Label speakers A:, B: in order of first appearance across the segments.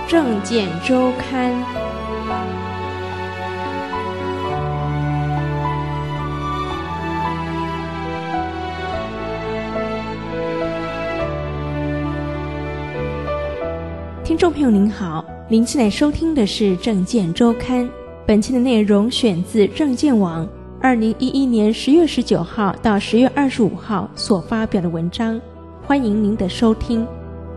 A: 政见周刊》。听众朋友您好，您现在收听的是《政见周刊》，本期的内容选自政见网2011年10月19号到10月25号所发表的文章，欢迎您的收听。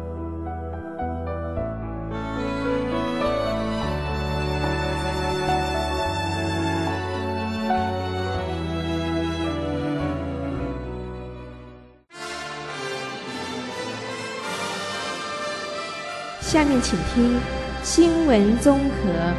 A: 下面请听新闻综合。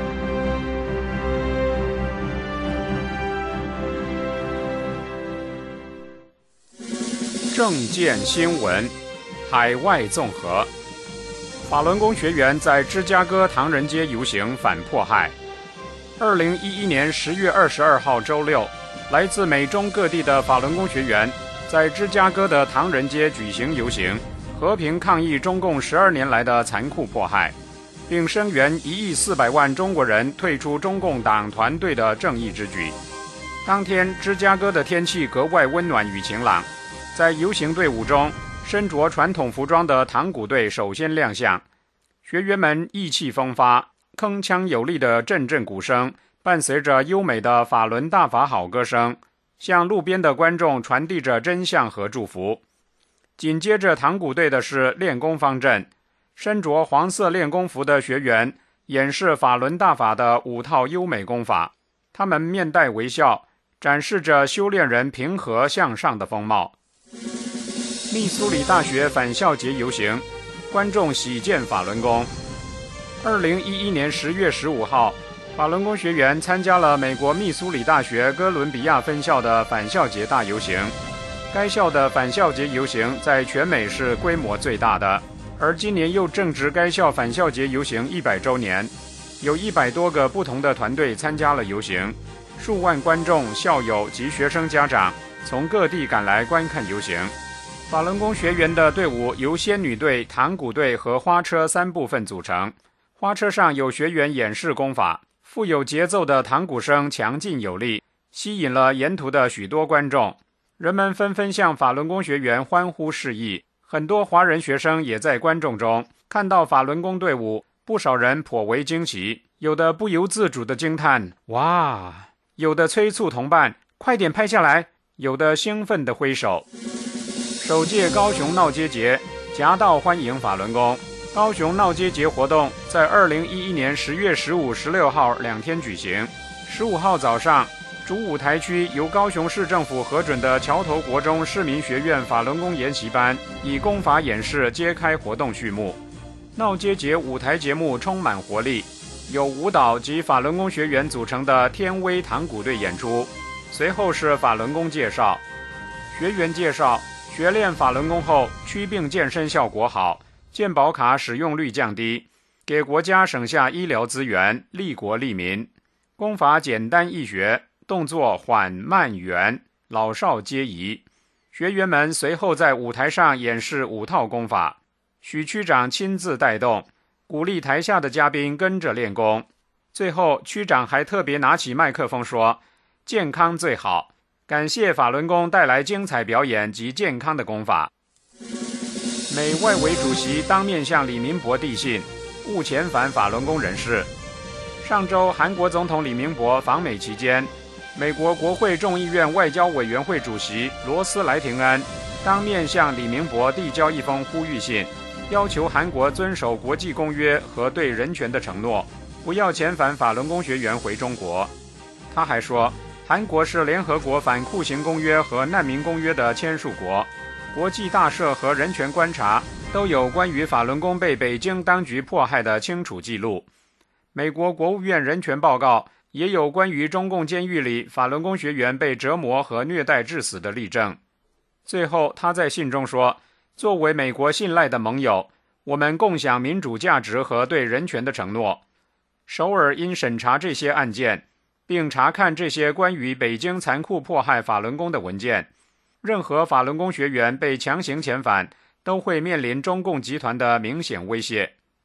B: 政见新闻，海外综合。法轮功学员在芝加哥唐人街游行反迫害。2011年10月22号周六，来自美中各地的法轮功学员在芝加哥的唐人街举行游行，和平抗议中共12年来的残酷迫害，并声援1亿400万中国人退出中共党团队的正义之举。当天，芝加哥的天气格外温暖与晴朗。在游行队伍中，身着传统服装的唐鼓队首先亮相，学员们意气风发，铿锵有力的阵阵鼓声伴随着优美的法轮大法好歌声，向路边的观众传递着真相和祝福。紧接着唐鼓队的是练功方阵，身着黄色练功服的学员演示法轮大法的5套优美功法，他们面带微笑，展示着修炼人平和向上的风貌。密苏里大学返校节游行，观众喜见法轮功。2011年10月15号，法轮功学员参加了美国密苏里大学哥伦比亚分校的返校节大游行。该校的返校节游行在全美是规模最大的，而今年又正值该校返校节游行100周年，有100多个不同的团队参加了游行，数万观众、校友及学生家长从各地赶来观看游行。法轮功学员的队伍由仙女队、唐鼓队和花车3部分组成。花车上有学员演示功法，富有节奏的唐鼓声强劲有力，吸引了沿途的许多观众。人们纷纷向法轮功学员欢呼示意，很多华人学生也在观众中。看到法轮功队伍，不少人颇为惊奇，有的不由自主地惊叹哇，有的催促同伴快点拍下来，有的兴奋地挥手。首届高雄闹街节夹道欢迎法轮功。高雄闹街节活动在2011年10月15、16号2天举行。15号早上，主舞台区由高雄市政府核准的桥头国中市民学院法轮功研习班以功法演示揭开活动序幕。闹街节舞台节目充满活力，有舞蹈及法轮功学员组成的天威唐鼓队演出，随后是法轮功介绍。学员介绍，学练法轮功后祛病健身效果好，健保卡使用率降低，给国家省下医疗资源，利国利民。功法简单易学，动作缓慢圆，老少皆宜。学员们随后在舞台上演示5套功法，许区长亲自带动，鼓励台下的嘉宾跟着练功。最后，区长还特别拿起麦克风说：“健康最好，感谢法轮功带来精彩表演及健康的功法。”美外委主席当面向李明博递信，勿遣返法轮功人士。上周，韩国总统李明博访美期间，美国国会众议院外交委员会主席罗斯莱廷恩当面向李明博递交一封呼吁信，要求韩国遵守国际公约和对人权的承诺，不要遣返法轮功学员回中国。他还说，韩国是联合国反酷刑公约和难民公约的签署国，国际大赦和人权观察都有关于法轮功被北京当局迫害的清楚记录。美国国务院人权报告也有关于中共监狱里法轮功学员被折磨和虐待致死的例证。最后，他在信中说，作为美国信赖的盟友，我们共享民主价值和对人权的承诺。首尔应审查这些案件，并查看这些关于北京残酷迫害法轮功的文件。任何法轮功学员被强行遣返，都会面临中共集团的明显威胁。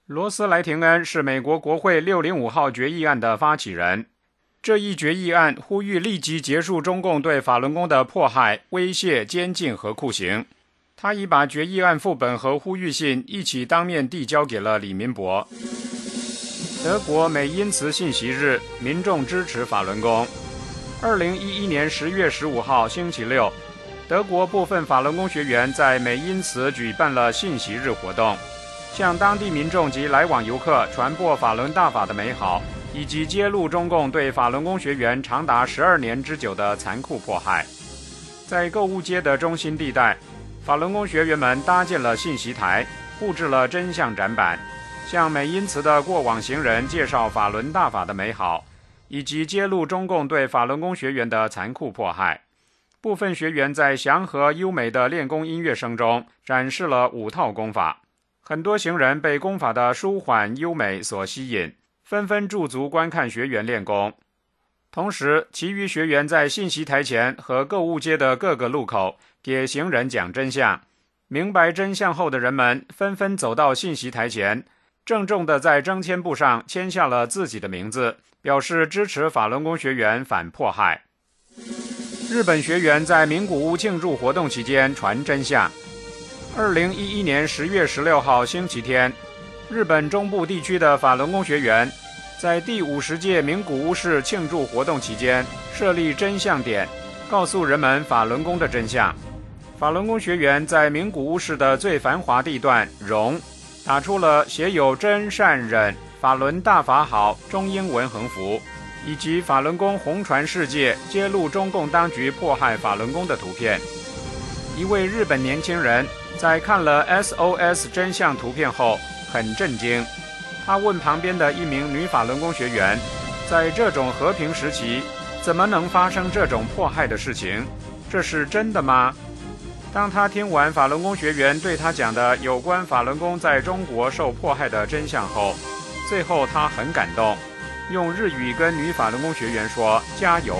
B: 罗斯莱廷恩是美国国会605号决议案的发起人。这一决议案呼吁立即结束中共对法轮功的迫害、威胁、监禁和酷刑。他已把决议案副本和呼吁信一起当面递交给了李民博。德国美因茨信息日，民众支持法轮功。2011年10月15号星期六，德国部分法轮功学员在美因茨举办了信息日活动，向当地民众及来往游客传播法轮大法的美好，以及揭露中共对法轮功学员长达12年之久的残酷迫害。在购物街的中心地带，法轮功学员们搭建了信息台，布置了真相展板，向美因茨的过往行人介绍法轮大法的美好，以及揭露中共对法轮功学员的残酷迫害。部分学员在祥和优美的练功音乐声中展示了5套功法，很多行人被功法的舒缓优美所吸引，纷纷驻足观看学员练功。同时，其余学员在信息台前和购物街的各个路口给行人讲真相。明白真相后的人们纷纷走到信息台前，郑重地在征签簿上签下了自己的名字，表示支持法轮功学员反迫害。日本学员在名古屋庆祝活动期间传真相。2011年10月16号星期天，日本中部地区的法轮功学员在第50届名古屋市庆祝活动期间设立真相点，告诉人们法轮功的真相。法轮功学员在名古屋市的最繁华地段荣打出了写有真善忍法轮大法好中英文横幅，以及法轮功红传世界揭露中共当局迫害法轮功的图片。一位日本年轻人在看了 SOS 真相图片后很震惊，他问旁边的一名女法轮功学员，在这种和平时期怎么能发生这种迫害的事情？这是真的吗？当他听完法轮功学员对他讲的有关法轮功在中国受迫害的真相后，最后他很感动，用日语跟女法轮功学员说加油。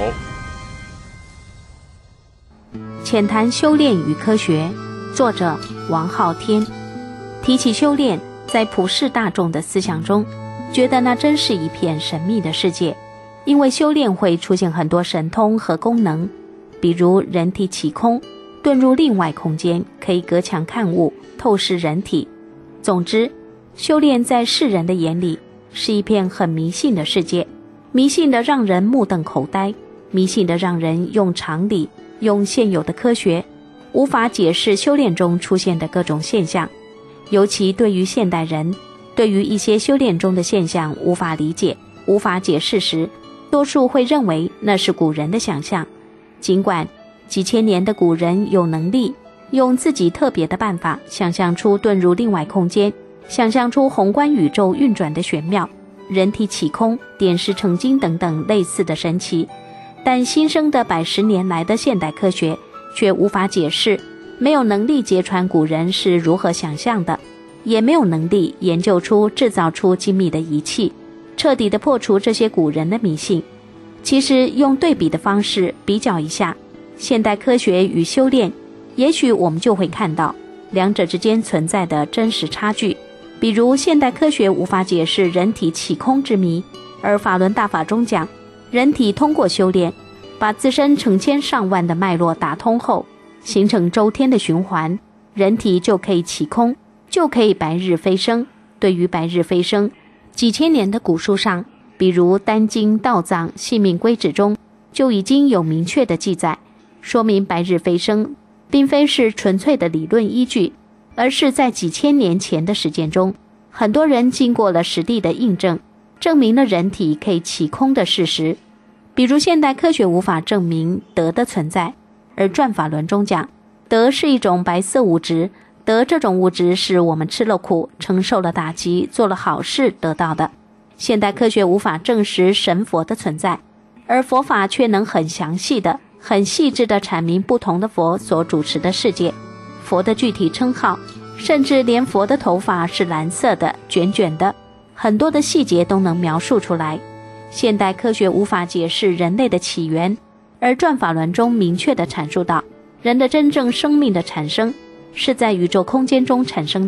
C: 浅谈修炼与科学，作者王浩天。提起修炼，在普世大众的思想中，觉得那真是一片神秘的世界，因为修炼会出现很多神通和功能，比如人体起空，遁入另外空间，可以隔墙看物，透视人体。总之，修炼在世人的眼里是一片很迷信的世界，迷信的让人目瞪口呆，迷信的让人用常理，用现有的科学无法解释修炼中出现的各种现象。尤其对于现代人，对于一些修炼中的现象无法理解、无法解释时，多数会认为那是古人的想象。尽管几千年的古人有能力用自己特别的办法想象出遁入另外空间，想象出宏观宇宙运转的玄妙，人体起空、点石成金等等类似的神奇，但新生的110年来的现代科学却无法解释，没有能力揭穿古人是如何想象的，也没有能力研究出制造出精密的仪器，彻底地破除这些古人的迷信。其实用对比的方式比较一下现代科学与修炼，也许我们就会看到两者之间存在的真实差距。比如现代科学无法解释人体起空之谜，而法轮大法中讲，人体通过修炼把自身成千上万的脉络打通后，形成周天的循环，人体就可以起空，就可以白日飞升。对于白日飞升，几千年的古书上，比如丹经、道藏、性命规旨中就已经有明确的记载，说明白日飞升并非是纯粹的理论依据，而是在几千年前的实践中，很多人经过了实地的印证，证明了人体可以起空的事实。比如现代科学无法证明德的存在，而转法轮中讲，德是一种白色物质，德这种物质是我们吃了苦、承受了打击、做了好事得到的。现代科学无法证实神佛的存在，而佛法却能很详细的、很细致地阐明不同的佛所主持的世界，佛的具体称号，甚至连佛的头发是蓝色的、卷卷的，很多的细节都能描述出来。现代科学无法解释人类的起源，而转法轮中明确地阐述到，人的真正生命的产生是在宇宙空间中产生的，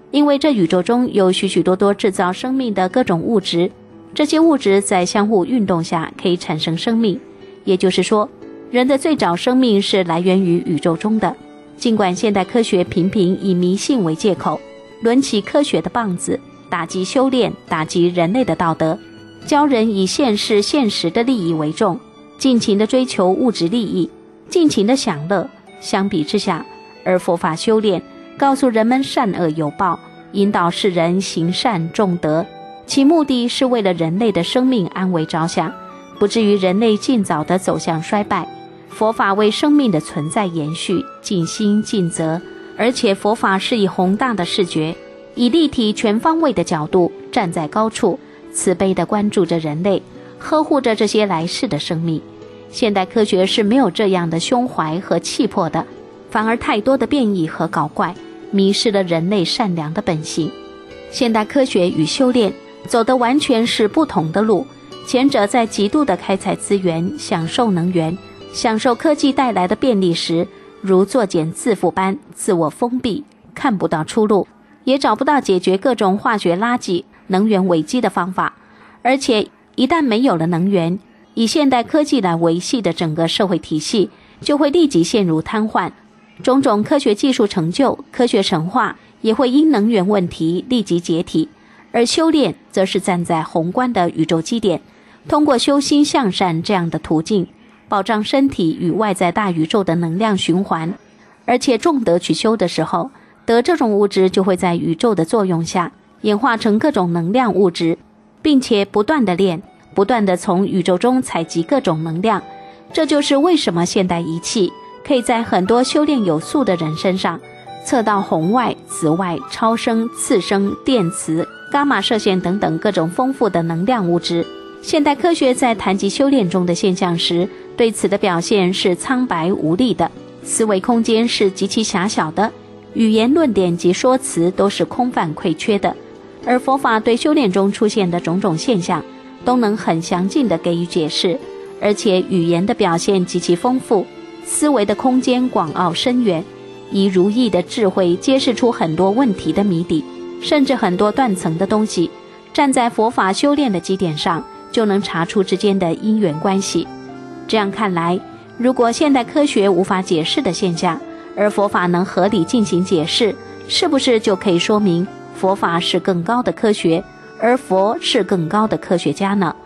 C: 因为这宇宙中有许许多多制造生命的各种物质，这些物质在相互运动下可以产生生命。也就是说，人的最早生命是来源于宇宙中的。尽管现代科学频频以迷信为借口，抡起科学的棒子，打击修炼，打击人类的道德，教人以现实的利益为重，尽情地追求物质利益，尽情地享乐。相比之下，而佛法修炼告诉人们善恶有报，引导世人行善重德，其目的是为了人类的生命安危着想，不至于人类尽早地走向衰败。佛法为生命的存在延续尽心尽责，而且佛法是以宏大的视觉，以立体全方位的角度，站在高处，慈悲地关注着人类，呵护着这些来世的生命。现代科学是没有这样的胸怀和气魄的，反而太多的变异和搞怪，迷失了人类善良的本性。现代科学与修炼走的完全是不同的路，前者在极度的开采资源，享受能源，享受科技带来的便利时，如作茧自缚般自我封闭，看不到出路，也找不到解决各种化学垃圾、能源危机的方法。而且一旦没有了能源，以现代科技来维系的整个社会体系就会立即陷入瘫痪，种种科学技术成就、科学神话也会因能源问题立即解体。而修炼则是站在宏观的宇宙基点，通过修心向善这样的途径，保障身体与外在大宇宙的能量循环。而且重德去修的时候，德这种物质就会在宇宙的作用下演化成各种能量物质，并且不断地练，不断地从宇宙中采集各种能量。这就是为什么现代仪器可以在很多修炼有素的人身上测到红外、紫外、超声、次声、电磁、伽马射线等等各种丰富的能量物质。现代科学在谈及修炼中的现象时，对此的表现是苍白无力的，思维空间是极其狭小的，语言论点及说辞都是空泛匮缺的。而佛法对修炼中出现的种种现象都能很详尽地给予解释，而且语言的表现极其丰富，思维的空间广奥深远，以如意的智慧揭示出很多问题的谜底，甚至很多断层的东西，站在佛法修炼的基点上就能查出之间的因缘关系。这样看来，如果现代科学无法解释的现象，而佛法能合理进行解释，是不是就可以说明佛法是更高的科学，而佛是更高的科学家呢？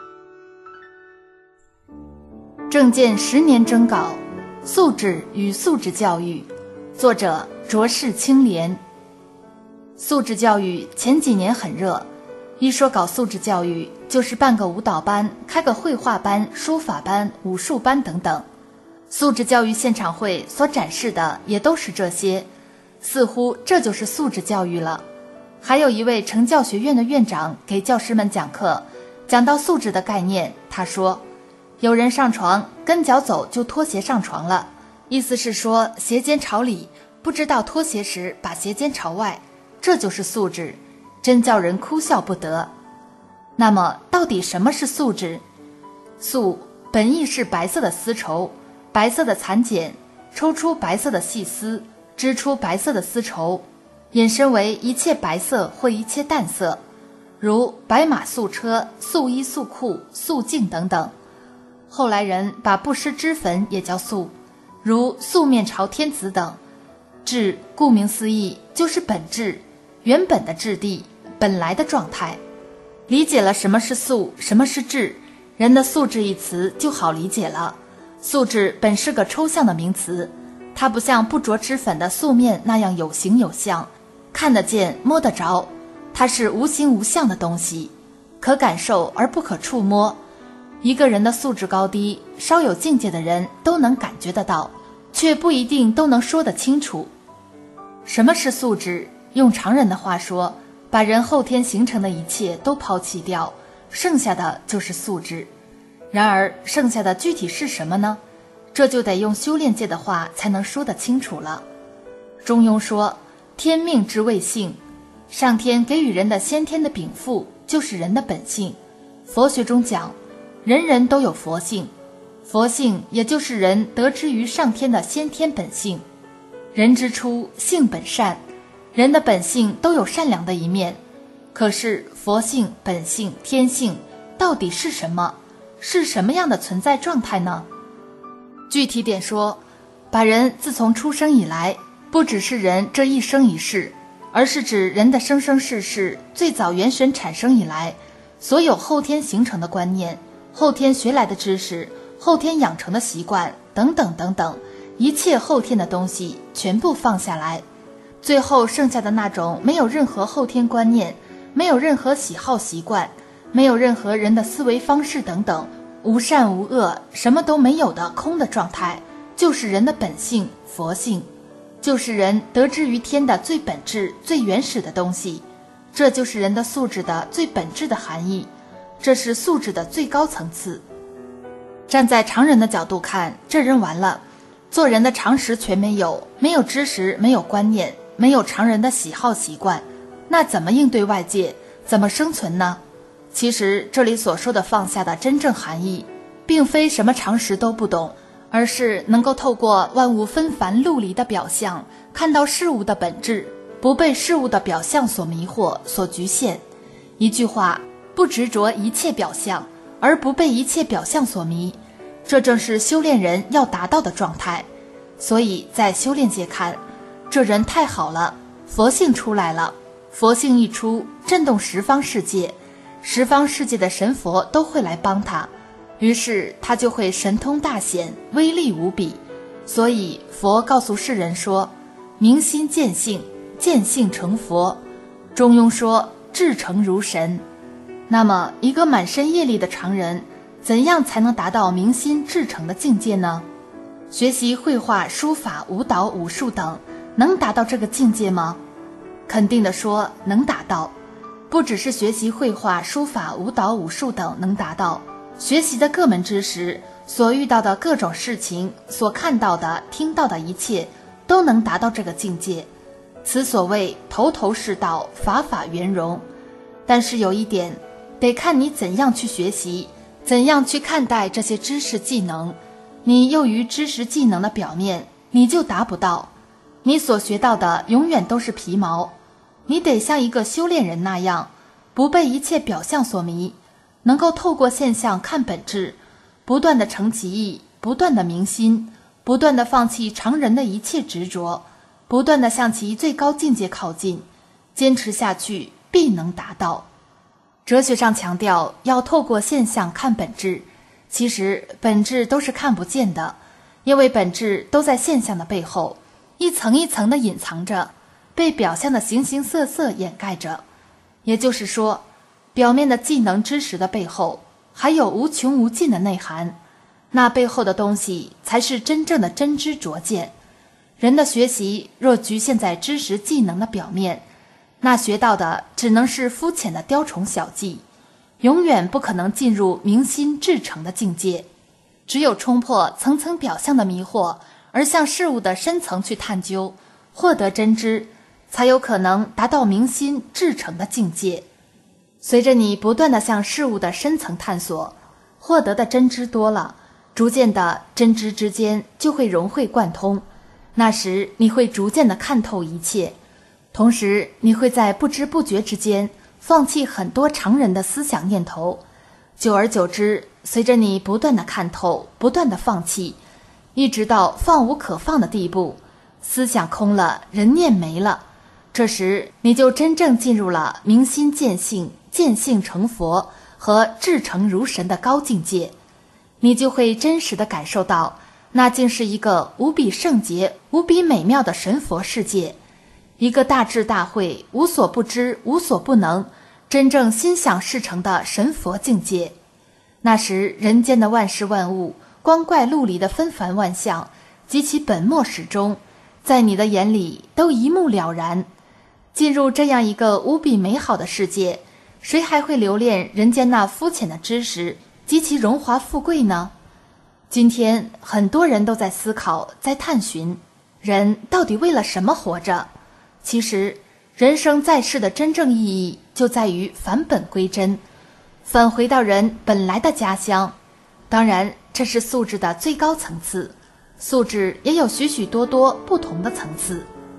D: 正见10年征稿，素质与素质教育，作者卓氏青莲。素质教育前几年很热，一说搞素质教育，就是办个舞蹈班，开个绘画班、书法班、武术班等等。素质教育现场会所展示的也都是这些，似乎这就是素质教育了。还有一位成教学院的院长给教师们讲课，讲到素质的概念，他说，有人上床跟脚走就脱鞋上床了，意思是说鞋尖朝里，不知道脱鞋时把鞋尖朝外，这就是素质，真叫人哭笑不得。那么到底什么是素质？素本意是白色的丝绸，白色的蚕茧，抽出白色的细丝，织出白色的丝绸，引申为一切白色或一切淡色，如白马素车、素衣素裤、素净等等。后来人把不施脂粉也叫素，如素面朝天子等。质顾名思义就是本质，原本的质地，本来的状态。理解了什么是素，什么是质，人的素质一词就好理解了。素质本是个抽象的名词，它不像不着脂粉的素面那样有形有相，看得见摸得着，它是无形无相的东西，可感受而不可触摸。一个人的素质高低，稍有境界的人都能感觉得到，却不一定都能说得清楚。什么是素质？用常人的话说，把人后天形成的一切都抛弃掉，剩下的就是素质。然而剩下的具体是什么呢？这就得用修炼界的话才能说得清楚了。中庸说，天命之谓性，上天给予人的先天的禀赋就是人的本性。佛学中讲，人人都有佛性，佛性也就是人得之于上天的先天本性。人之初性本善， 人的本性都有善良的一面，可是佛性、本性、天性到底是什么？是什么样的存在状态呢？具体点说，把人自从出生以来，不只是人这一生一世，而是指人的生生世世最早元神产生以来，所有后天形成的观念、后天学来的知识、后天养成的习惯等等等等，一切后天的东西全部放下来，最后剩下的那种没有任何后天观念，没有任何喜好习惯，没有任何人的思维方式等等，无善无恶，什么都没有的空的状态，就是人的本性、佛性，就是人得之于天的最本质、最原始的东西。这就是人的素质的最本质的含义，这是素质的最高层次。站在常人的角度看，这人完了，做人的常识全没有，没有知识，没有观念，没有常人的喜好习惯，那怎么应对外界，怎么生存呢？其实这里所说的放下的真正含义，并非什么常识都不懂，而是能够透过万物纷繁陆离的表象，看到事物的本质，不被事物的表象所迷惑、所局限。一句话，不执着一切表象，而不被一切表象所迷，这正是修炼人要达到的状态。所以在修炼界看，这人太好了，佛性出来了。佛性一出，震动十方世界，十方世界的神佛都会来帮他，于是他就会神通大显，威力无比。所以佛告诉世人说，明心见性，见性成佛。中庸说，至诚如神。那么一个满身业力的常人，怎样才能达到明心至诚的境界呢？学习绘画、书法、舞蹈、武术等，能达到这个境界吗？肯定的说，能达到。不只是学习绘画、书法、舞蹈、武术等能达到，学习的各门知识，所遇到的各种事情，所看到的、听到的一切，都能达到这个境界。此所谓头头是道，法法圆融。但是有一点，得看你怎样去学习，怎样去看待这些知识技能。你囿于知识技能的表面，你就达不到。你所学到的永远都是皮毛。你得像一个修炼人那样，不被一切表象所迷，能够透过现象看本质，不断地成其意，不断地明心，不断地放弃常人的一切执着，不断地向其最高境界靠近，坚持下去必能达到。哲学上强调要透过现象看本质，其实本质都是看不见的，因为本质都在现象的背后，一层一层地隐藏着，被表象的形形色色掩盖着。也就是说，表面的技能知识的背后，还有无穷无尽的内涵，那背后的东西才是真正的真知灼见。人的学习若局限在知识技能的表面，那学到的只能是肤浅的雕虫小技，永远不可能进入明心至诚的境界。只有冲破层层表象的迷惑，而向事物的深层去探究，获得真知，才有可能达到明心至诚的境界。随着你不断地向事物的深层探索，获得的真知多了，逐渐的真知之间就会融会贯通，那时你会逐渐地看透一切，同时你会在不知不觉之间放弃很多常人的思想念头。久而久之，随着你不断地看透，不断地放弃，一直到放无可放的地步，思想空了，人念没了，这时你就真正进入了明心见性，见性成佛和至诚如神的高境界。你就会真实地感受到，那竟是一个无比圣洁、无比美妙的神佛世界，一个大智大慧、无所不知、无所不能，真正心想事成的神佛境界。那时人间的万事万物，光怪陆离的纷繁万象及其本末始终，在你的眼里都一目了然。进入这样一个无比美好的世界，谁还会留恋人间那肤浅的知识及其荣华富贵呢？今天很多人都在思考，在探寻，人到底为了什么活着？其实人生在世的真正意义就在于返本归真，返回到人本来的家乡。当然这是素质的最高层次，素质也有许许多多不同的层次。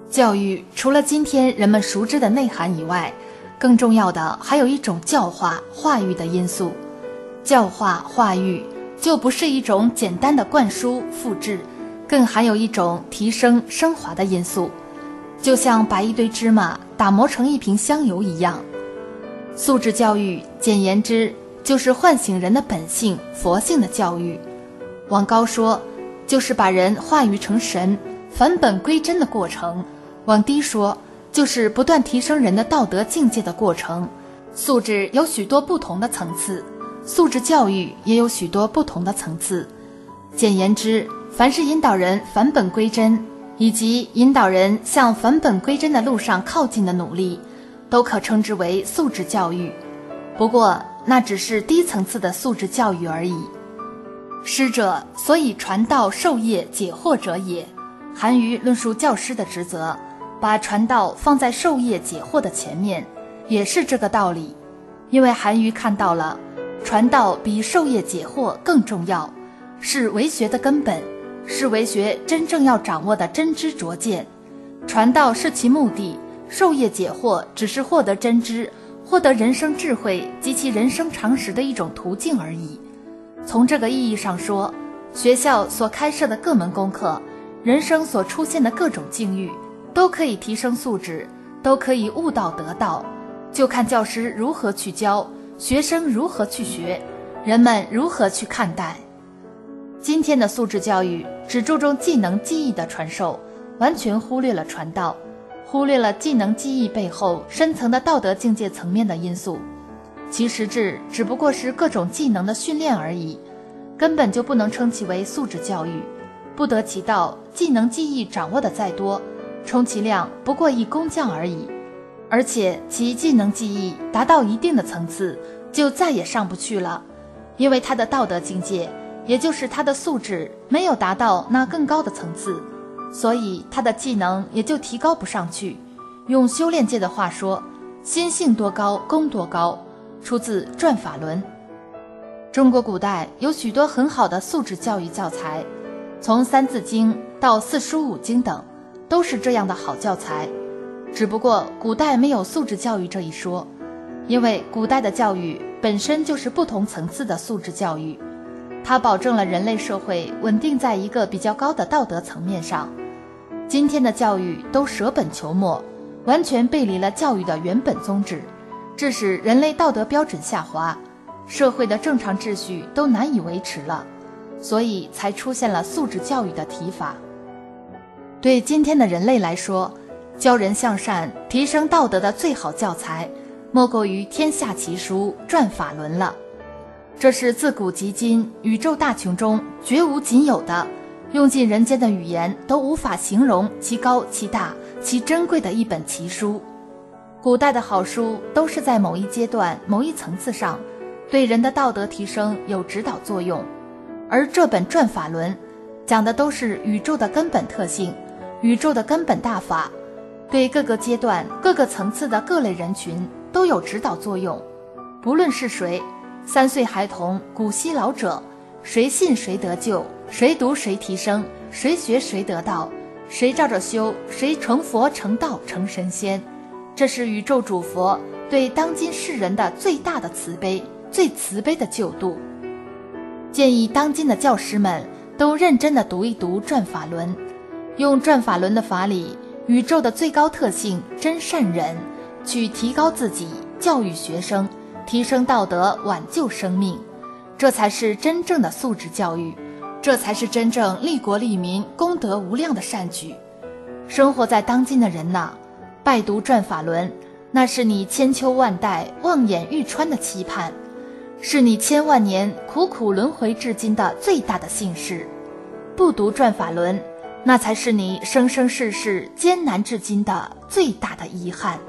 D: 教育除了今天人们熟知的内涵以外，更重要的还有一种教化化育的因素。教化化育就不是一种简单的灌输复制，更含有一种提升升华的因素，就像把一堆芝麻打磨成一瓶香油一样。素质教育简言之就是唤醒人的本性佛性的教育，往高说就是把人化育成神返本归真的过程，往低说就是不断提升人的道德境界的过程。素质有许多不同的层次，素质教育也有许多不同的层次。简言之，凡是引导人返本归真以及引导人向返本归真的路上靠近的努力，都可称之为素质教育。不过那只是低层次的素质教育而已。师者，所以传道授业解惑者也。韩愈论述教师的职责，把传道放在授业解惑的前面，也是这个道理。因为韩愈看到了传道比授业解惑更重要，是为学的根本，是为学真正要掌握的真知灼见。传道是其目的，授业解惑只是获得真知，获得人生智慧及其人生常识的一种途径而已。从这个意义上说，学校所开设的各门功课，人生所出现的各种境遇，都可以提升素质，都可以悟道得道，就看教师如何去教，学生如何去学，人们如何去看待。今天的素质教育只注重技能技艺的传授，完全忽略了传道，忽略了技能技艺背后深层的道德境界层面的因素。其实质只不过是各种技能的训练而已，根本就不能称其为素质教育。不得其道，技能技艺掌握的再多，充其量不过一工匠而已。而且其技能技艺达到一定的层次，就再也上不去了，因为他的道德境界，也就是他的素质没有达到那更高的层次，所以他的技能也就提高不上去。用修炼界的话说，心性多高功多高，出自《转法轮》。中国古代有许多很好的素质教育教材，从《三字经》到《四书五经》等，都是这样的好教材。只不过古代没有素质教育这一说，因为古代的教育本身就是不同层次的素质教育，它保证了人类社会稳定在一个比较高的道德层面上。今天的教育都舍本求末，完全背离了教育的原本宗旨，致使人类道德标准下滑，社会的正常秩序都难以维持了，所以才出现了素质教育的提法。对今天的人类来说，教人向善提升道德的最好教材，莫过于天下奇书《转法轮》了。这是自古及今宇宙大穹中绝无仅有的，用尽人间的语言都无法形容其高其大其珍贵的一本奇书。古代的好书都是在某一阶段某一层次上对人的道德提升有指导作用，而这本《转法轮》讲的都是宇宙的根本特性，宇宙的根本大法，对各个阶段各个层次的各类人群都有指导作用。不论是谁，3岁孩童古稀老者，谁信谁得救，谁读谁提升，谁学谁得道，谁照着修，谁成佛成道成神仙。这是宇宙主佛对当今世人的最大的慈悲，最慈悲的救度。建议当今的教师们都认真地读一读《转法轮》，用《转法轮》的法理，宇宙的最高特性真善忍，去提高自己，教育学生，提升道德，挽救生命。这才是真正的素质教育，这才是真正利国利民功德无量的善举。生活在当今的人呐，拜读《转法轮》，那是你千秋万代望眼欲穿的期盼，是你千万年苦苦轮回至今的最大的幸事。不读《转法轮》，那才是你生生世世艰难至今的最大的遗憾。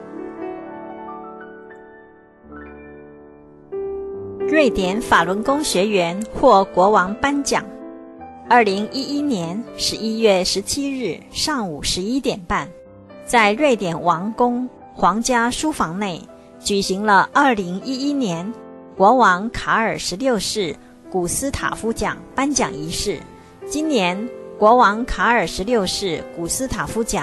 E: 瑞典法轮功学员获国王颁奖。2011年11月17日上午11点半，在瑞典王宫皇家书房内举行了2011年国王卡尔16世古斯塔夫奖颁奖仪式。今年国王卡尔16世古斯塔夫奖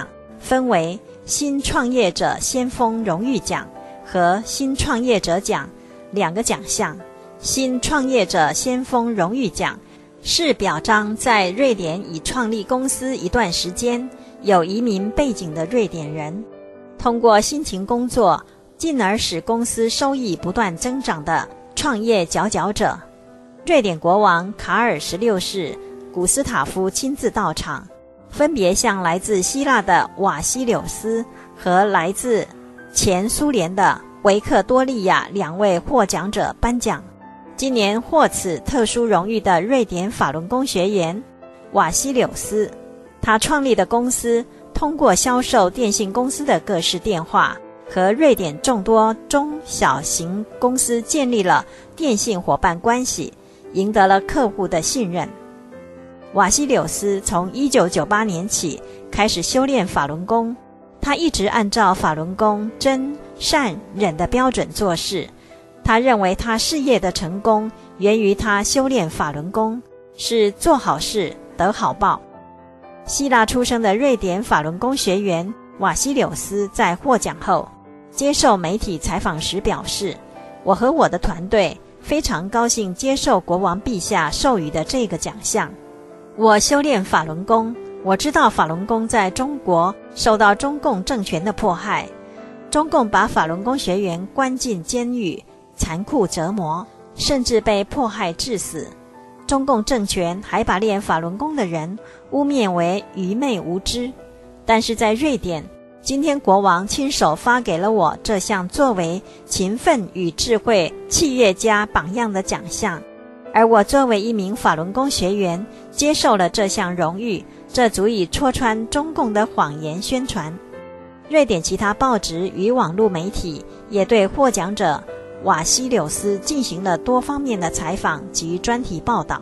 E: 分为新创业者先锋荣誉奖和新创业者奖两个奖项。新创业者先锋荣誉奖是表彰在瑞典已创立公司一段时间，有移民背景的瑞典人，通过辛勤工作，进而使公司收益不断增长的创业佼佼者。瑞典国王卡尔16世、古斯塔夫亲自到场，分别向来自希腊的瓦西柳斯和来自前苏联的维克多利亚两位获奖者颁奖。今年获此特殊荣誉的瑞典法轮功学员瓦西柳斯，他创立的公司通过销售电信公司的各式电话，和瑞典众多中小型公司建立了电信伙伴关系，赢得了客户的信任。瓦西柳斯从1998年起开始修炼法轮功，他一直按照法轮功真、善、忍的标准做事。他认为他事业的成功源于他修炼法轮功，是做好事得好报。希腊出生的瑞典法轮功学员瓦西柳斯在获奖后接受媒体采访时表示，我和我的团队非常高兴接受国王陛下授予的这个奖项。我修炼法轮功，我知道法轮功在中国受到中共政权的迫害，中共把法轮功学员关进监狱，残酷折磨，甚至被迫害致死。中共政权还把练法轮功的人污蔑为愚昧无知。但是在瑞典，今天国王亲手发给了我这项作为勤奋与智慧企业家榜样的奖项，而我作为一名法轮功学员接受了这项荣誉，这足以戳穿中共的谎言宣传。瑞典其他报纸与网络媒体也对获奖者瓦西柳斯进行了多方面的采访及专题报道。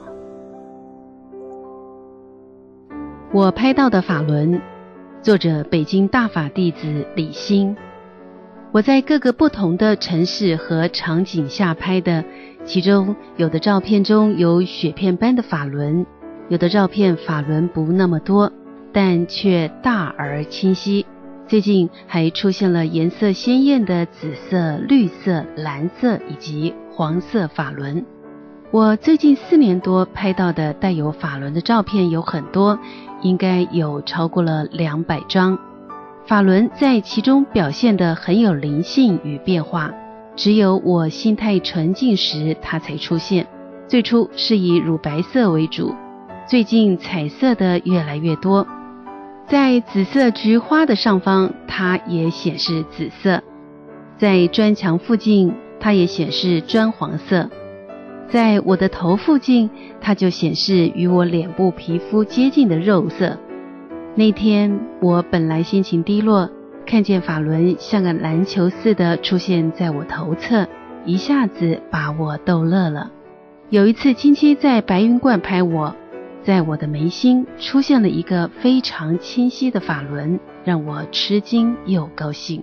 F: 我拍到的法轮，作者北京大法弟子李欣。我在各个不同的城市和场景下拍的，其中有的照片中有雪片般的法轮，有的照片法轮不那么多，但却大而清晰。最近还出现了颜色鲜艳的紫色、绿色、蓝色以及黄色法轮。我最近4年多拍到的带有法轮的照片有很多，应该有超过了200张。法轮在其中表现得很有灵性与变化，只有我心态纯净时它才出现。最初是以乳白色为主，最近彩色的越来越多。在紫色菊花的上方，它也显示紫色；在砖墙附近，它也显示砖黄色；在我的头附近，它就显示与我脸部皮肤接近的肉色。那天我本来心情低落，看见法轮像个篮球似的出现在我头侧，一下子把我逗乐了。有一次亲戚在白云观拍我，在我的眉心出现了一个非常清晰的法轮，让我吃惊又高兴。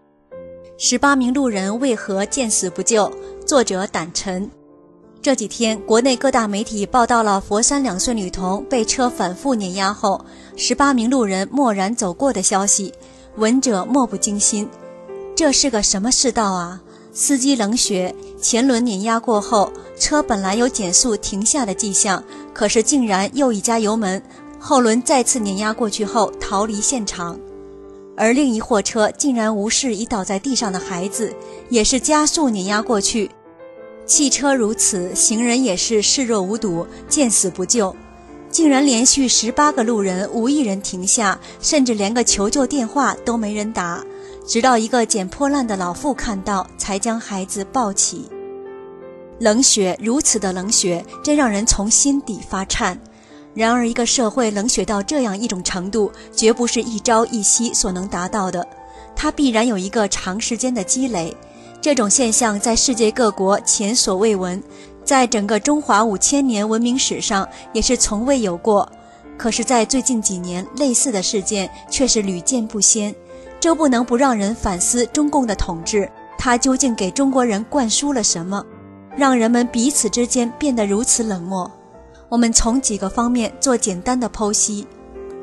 G: 18名路人为何见死不救？作者胆晨。这几天国内各大媒体报道了佛山2岁女童被车反复碾压后18名路人默然走过的消息，闻者莫不惊心。这是个什么世道啊？司机冷血，前轮碾压过后，车本来有减速停下的迹象，可是竟然又一加油门，后轮再次碾压过去后逃离现场。而另一货车竟然无视已倒在地上的孩子，也是加速碾压过去。汽车如此，行人也是视若无睹，见死不救。竟然连续18个路人无一人停下，甚至连个求救电话都没人打，直到一个捡破烂的老妇看到，才将孩子抱起。冷血，如此的冷血，真让人从心底发颤。然而一个社会冷血到这样一种程度，绝不是一朝一夕所能达到的，它必然有一个长时间的积累。这种现象在世界各国前所未闻，在整个中华5000年文明史上也是从未有过。可是在最近几年，类似的事件却是屡见不鲜，这不能不让人反思中共的统治，它究竟给中国人灌输了什么，让人们彼此之间变得如此冷漠。我们从几个方面做简单的剖析。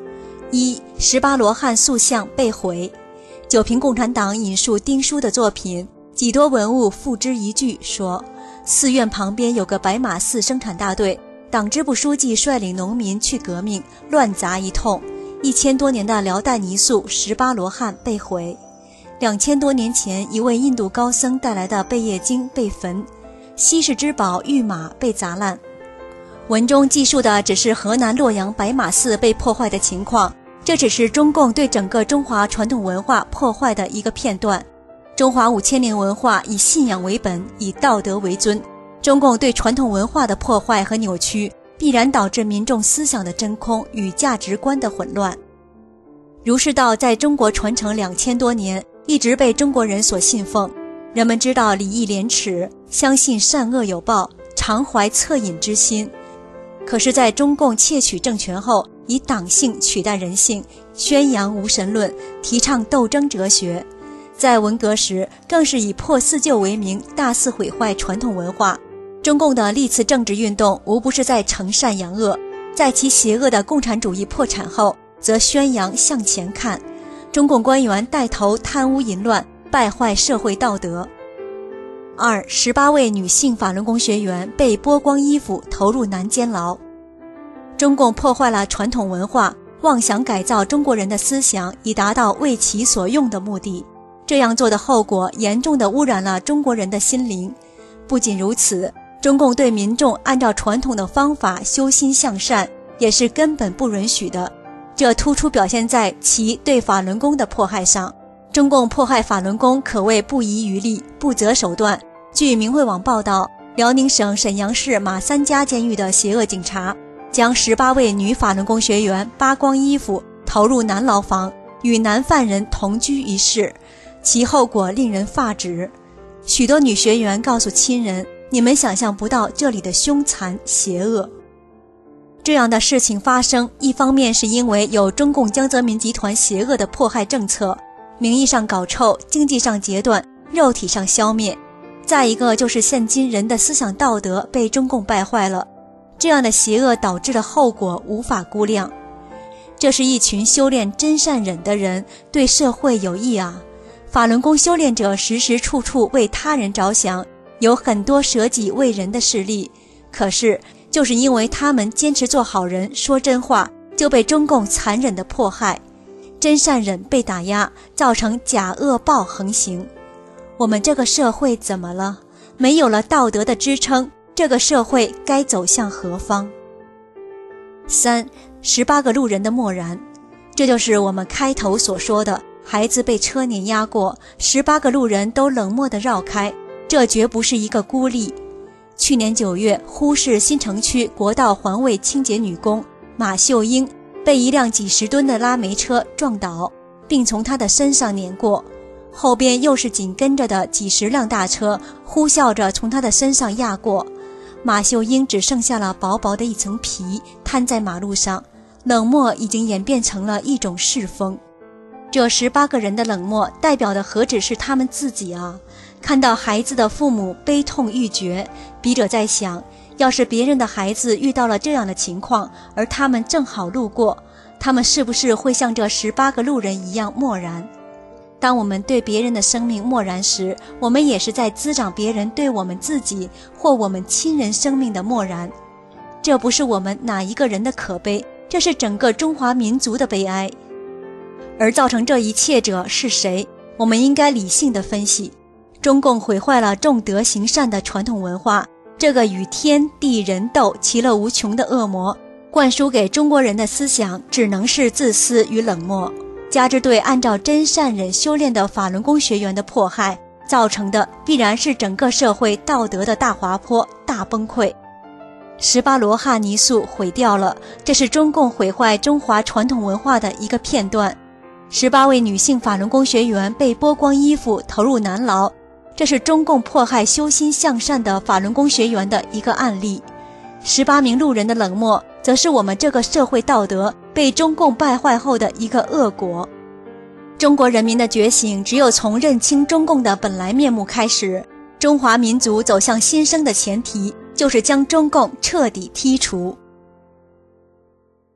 G: 一、18罗汉塑像被毁。九平共产党引述丁书的作品《几多文物付之一炬》说，寺院旁边有个白马寺生产大队，党支部书记率领农民去革命，乱砸一通，1000多年的辽代泥塑18罗汉被毁。2000多年前，一位印度高僧带来的贝叶经被焚，稀世之宝玉马被砸烂。文中记述的只是河南洛阳白马寺被破坏的情况，这只是中共对整个中华传统文化破坏的一个片段。中华5000年文化以信仰为本，以道德为尊，中共对传统文化的破坏和扭曲，必然导致民众思想的真空与价值观的混乱。儒释道在中国传承2000多年，一直被中国人所信奉，人们知道礼义廉耻，相信善恶有报，常怀恻隐之心。可是在中共窃取政权后，以党性取代人性，宣扬无神论，提倡斗争哲学。在文革时，更是以破四旧为名，大肆毁坏传统文化。中共的历次政治运动无不是在惩善扬恶，在其邪恶的共产主义破产后，则宣扬向前看。中共官员带头贪污淫乱，败坏社会道德。二、18位女性法轮功学员被剥光衣服投入男监牢。中共破坏了传统文化，妄想改造中国人的思想，以达到为其所用的目的。这样做的后果严重地污染了中国人的心灵。不仅如此，中共对民众按照传统的方法修心向善，也是根本不允许的。这突出表现在其对法轮功的迫害上。中共迫害法轮功可谓不遗余力，不择手段。据明慧网报道，辽宁省沈阳市马三家监狱的邪恶警察将18位女法轮功学员扒光衣服投入男牢房，与男犯人同居一室，其后果令人发指。许多女学员告诉亲人，你们想象不到这里的凶残邪恶。这样的事情发生，一方面是因为有中共江泽民集团邪恶的迫害政策，名义上搞臭，经济上截断，肉体上消灭。再一个就是现今人的思想道德被中共败坏了，这样的邪恶导致的后果无法估量。这是一群修炼真善忍的人，对社会有益啊。法轮功修炼者时时处处为他人着想，有很多舍己为人的事例，可是就是因为他们坚持做好人，说真话，就被中共残忍的迫害，真善忍被打压，造成假恶报横行。我们这个社会怎么了？没有了道德的支撑，这个社会该走向何方？三、18个路人的漠然。这就是我们开头所说的，孩子被车碾压过，18个路人都冷漠地绕开，这绝不是一个孤立。去年9月，呼市新城区国道环卫清洁女工马秀英被一辆几十吨的拉煤车撞倒，并从她的身上碾过，后边又是紧跟着的几十辆大车呼啸着从她的身上压过，马秀英只剩下了薄薄的一层皮摊在马路上，冷漠已经演变成了一种世风。这18个人的冷漠代表的何止是他们自己啊！看到孩子的父母悲痛欲绝，笔者在想，要是别人的孩子遇到了这样的情况，而他们正好路过，他们是不是会像这18个路人一样漠然？当我们对别人的生命漠然时，我们也是在滋长别人对我们自己或我们亲人生命的漠然。这不是我们哪一个人的可悲，这是整个中华民族的悲哀。而造成这一切者是谁？我们应该理性地分析。中共毁坏了重德行善的传统文化，这个与天地人斗其乐无穷的恶魔，灌输给中国人的思想只能是自私与冷漠，加之对按照真善忍修炼的法轮功学员的迫害，造成的必然是整个社会道德的大滑坡、大崩溃。18罗汉泥塑毁掉了，这是中共毁坏中华传统文化的一个片段。18位女性法轮功学员被剥光衣服投入男牢，这是中共迫害修心向善的法轮功学员的一个案例。18名路人的冷漠，则是我们这个社会道德被中共败坏后的一个恶果。中国人民的觉醒，只有从认清中共的本来面目开始。中华民族走向新生的前提，就是将中共彻底剔除。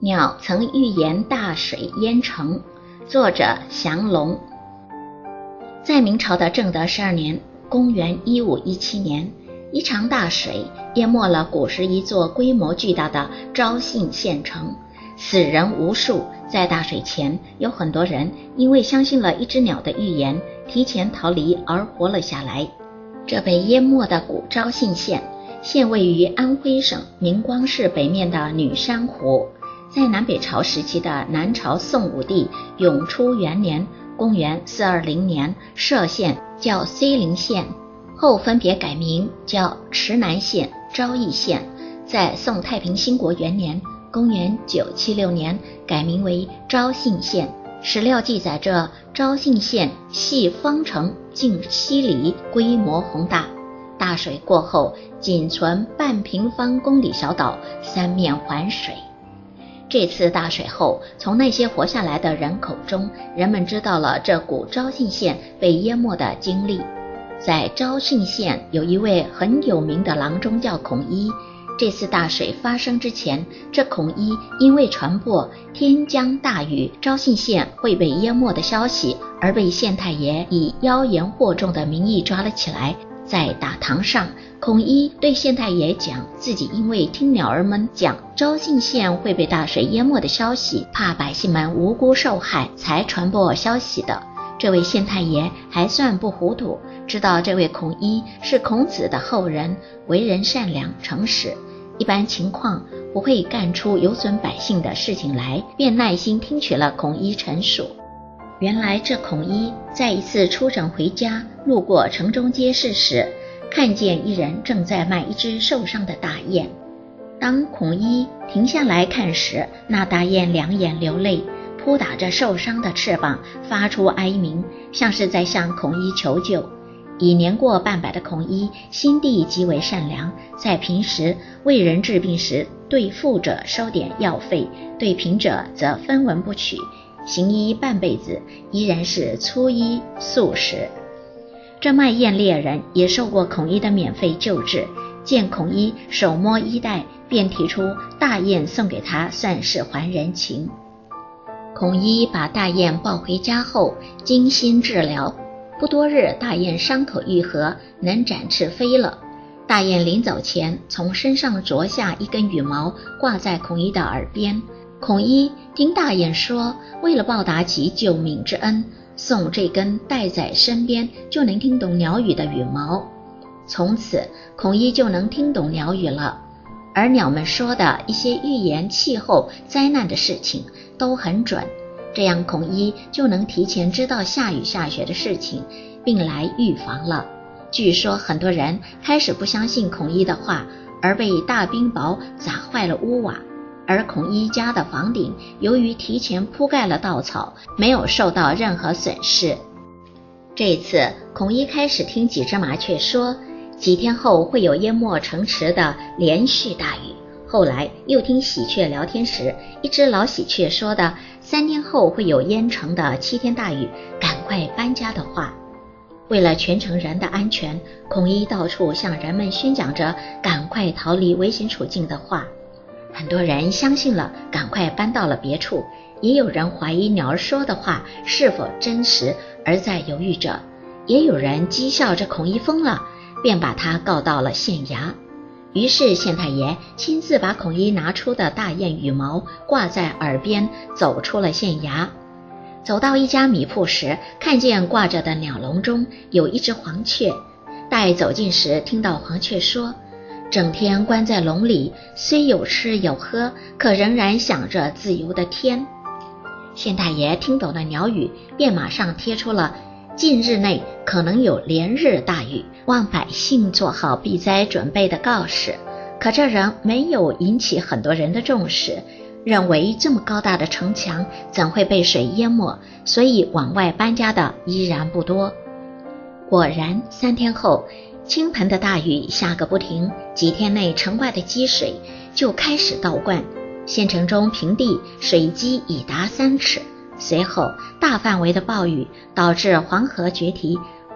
H: 鸟曾预言大水淹城，作者降龙。在明朝的正德12年，公元1517年，一场大水淹没了古时一座规模巨大的昭信县城，死人无数。在大水前，有很多人因为相信了一只鸟的预言，提前逃离而活了下来。这被淹没的古昭信县，现位于安徽省明光市北面的女山湖，在南北朝时期的南朝宋武帝永初元年公元420年设县，叫睢陵县，后分别改名叫池南县、昭义县，在宋太平兴国元年公元976年改名为昭信县。史料记载着昭信县系方城近7里，规模宏大。大水过后，仅存半平方公里小岛，三面环水。这次大水后，从那些活下来的人口中，人们知道了这古昭信县被淹没的经历。在昭信县有一位很有名的郎中叫孔一。这次大水发生之前，这孔一因为传播天将大雨，昭信县会被淹没的消息，而被县太爷以妖言惑众的名义抓了起来。在大堂上，孔一对县太爷讲，自己因为听鸟儿们讲昭信县会被大水淹没的消息，怕百姓们无辜受害，才传播消息的。这位县太爷还算不糊涂，知道这位孔一是孔子的后人，为人善良诚实，一般情况不会干出有损百姓的事情来，便耐心听取了孔一陈述。原来这孔一在一次出城回家，路过城中街市时，看见一人正在卖一只受伤的大雁。当孔一停下来看时，那大雁两眼流泪，扑打着受伤的翅膀，发出哀鸣，像是在向孔一求救。已年过半百的孔一心地极为善良，在平时为人治病时，对富者收点药费，对贫者则分文不取，行医半辈子依然是粗衣素食。这卖雁猎人也受过孔一的免费救治，见孔一手摸衣袋，便提出大雁送给他，算是还人情。孔一把大雁抱回家后，精心治疗，不多日，大雁伤口愈合，能展翅飞了。大雁临走前，从身上啄下一根羽毛，挂在孔一的耳边。孔一听大雁说，为了报答其救命之恩，送这根带在身边就能听懂鸟语的羽毛。从此，孔一就能听懂鸟语了。而鸟们说的一些预言气候灾难的事情都很准，这样孔一就能提前知道下雨下雪的事情，并来预防了。据说很多人开始不相信孔一的话，而被大冰雹砸坏了屋瓦，而孔一家的房顶由于提前铺盖了稻草，没有受到任何损失。这次孔一开始听几只麻雀说，几天后会有淹没城池的连续大雨，后来又听喜鹊聊天时，一只老喜鹊说的3天后会有淹城的7天大雨，赶快搬家的话。为了全城人的安全，孔一到处向人们宣讲着赶快逃离危险处境的话。很多人相信了，赶快搬到了别处，也有人怀疑鸟儿说的话是否真实，而在犹豫着，也有人讥笑着孔一疯了，便把他告到了县衙。于是县太爷亲自把孔一拿出的大雁羽毛挂在耳边，走出了县衙。走到一家米铺时，看见挂着的鸟笼中有一只黄雀。待走近时，听到黄雀说，整天关在笼里，虽有吃有喝，可仍然想着自由的天。县太爷听懂了鸟语，便马上贴出了近日内可能有连日大雨，望百姓做好避灾准备的告示。可这人没有引起很多人的重视，认为这么高大的城墙怎会被水淹没，所以往外搬家的依然不多。果然3天后，倾盆的大雨下个不停，几天内城外的积水就开始倒灌，县城中平地水积已达3尺。随后大范围的暴雨导致黄河决堤，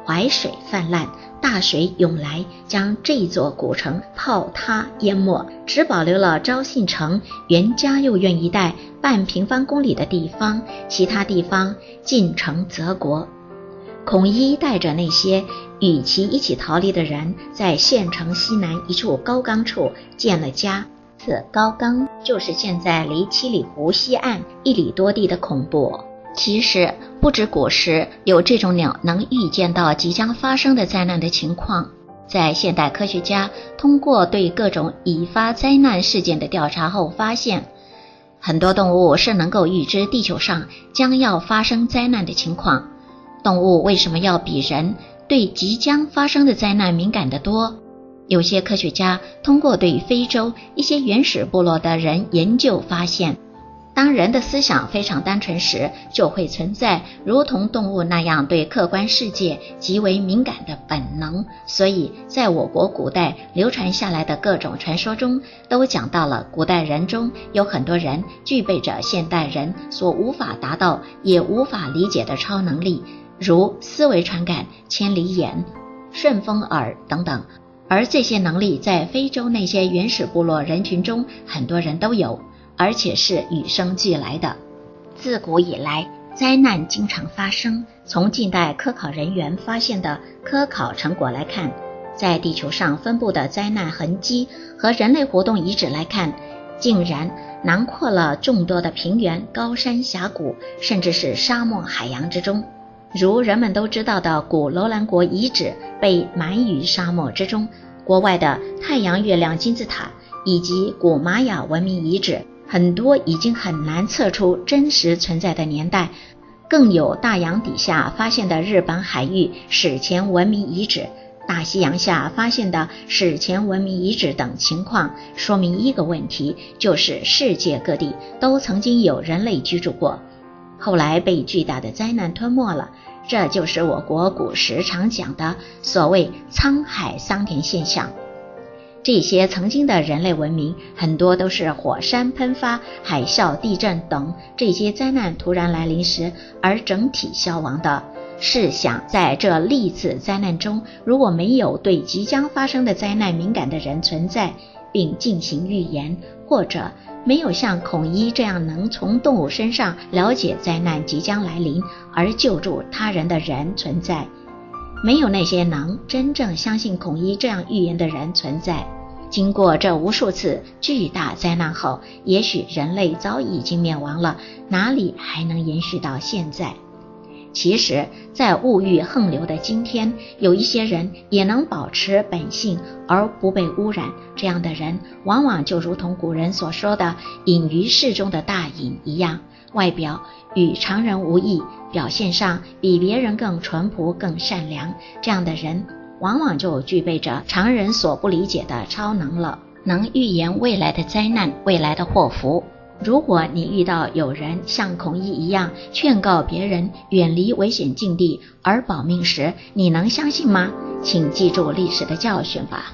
H: 淮水泛滥，大水涌来，将这座古城泡塌淹没，只保留了昭信城原嘉佑院一带半平方公里的地方，其他地方进城泽国。孔乙带着那些与其一起逃离的人，在县城西南一处高冈处建了家。此高冈就是现在离七里湖西岸1里多地的孔部。其实不止古时有这种能预见到即将发生的灾难的情况，在现代科学家通过对各种已发灾难事件的调查后发现，很多动物是能够预知地球上将要发生灾难的情况。动物为什么要比人对即将发生的灾难敏感得多？有些科学家通过对非洲一些原始部落的人研究发现，当人的思想非常单纯时，就会存在如同动物那样对客观世界极为敏感的本能。所以在我国古代流传下来的各种传说中，都讲到了古代人中有很多人具备着现代人所无法达到也无法理解的超能力，如思维传感、千里眼、顺风耳等等。而这些能力在非洲那些原始部落人群中很多人都有，而且是与生俱来的。自古以来，灾难经常发生。从近代科考人员发现的科考成果来看，在地球上分布的灾难痕迹和人类活动遗址来看，竟然囊括了众多的平原、高山峡谷，甚至是沙漠海洋之中。如人们都知道的古楼兰国遗址被埋于沙漠之中，国外的太阳月亮金字塔以及古玛雅文明遗址，很多已经很难测出真实存在的年代，更有大洋底下发现的日本海域史前文明遗址、大西洋下发现的史前文明遗址等情况，说明一个问题，就是世界各地都曾经有人类居住过，后来被巨大的灾难吞没了。这就是我国古时常讲的所谓沧海桑田现象。这些曾经的人类文明，很多都是火山喷发、海啸、地震等这些灾难突然来临时而整体消亡的。试想，在这历次灾难中，如果没有对即将发生的灾难敏感的人存在并进行预言，或者没有像孔乙这样能从动物身上了解灾难即将来临而救助他人的人存在，没有那些能真正相信孔乙这样预言的人存在，经过这无数次巨大灾难后，也许人类早已经灭亡了，哪里还能延续到现在？其实在物欲横流的今天，有一些人也能保持本性而不被污染，这样的人往往就如同古人所说的隐于市中的大隐一样，外表与常人无异，表现上比别人更淳朴更善良，这样的人往往就具备着常人所不理解的超能了，能预言未来的灾难、未来的祸福。如果你遇到有人像孔乙一样劝告别人远离危险境地而保命时，你能相信吗？请记住历史的教训吧。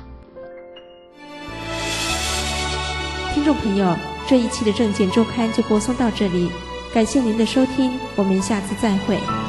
A: 听众朋友，这一期的证件周刊就播送到这里，感谢您的收听，我们下次再会。